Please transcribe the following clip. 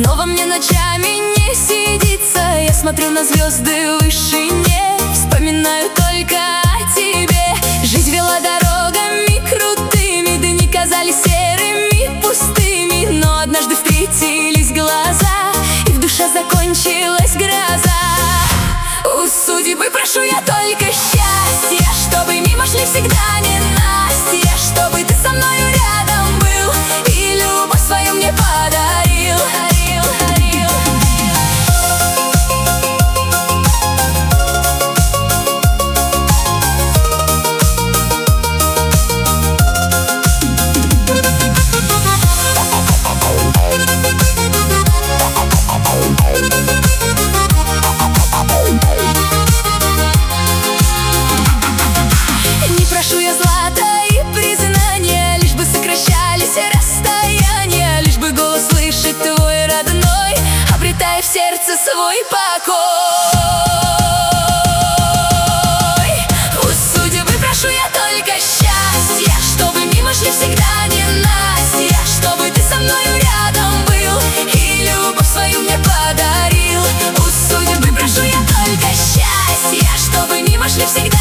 Снова мне ночами не сидится, я смотрю на звезды в вышине, вспоминаю только о тебе. Жизнь вела дорогами крутыми, дни казались серыми, пустыми, но однажды встретились глаза, и в душе закончилась гроза. У судьбы прошу я только счастья, чтобы мимо шли всегда ненастья, чтобы ты со мною рядом был и любовь свою мне подарил. Прошу я злата и признания, лишь бы сокращались расстояния, лишь бы голос слышит твой родной, обретая в сердце свой покой. У судьбы прошу я только счастья, чтобы мимо шли всегда ненастья, чтобы ты со мною рядом был и любовь свою мне подарил. У судьбы прошу я только счастья, чтобы мимо шли всегда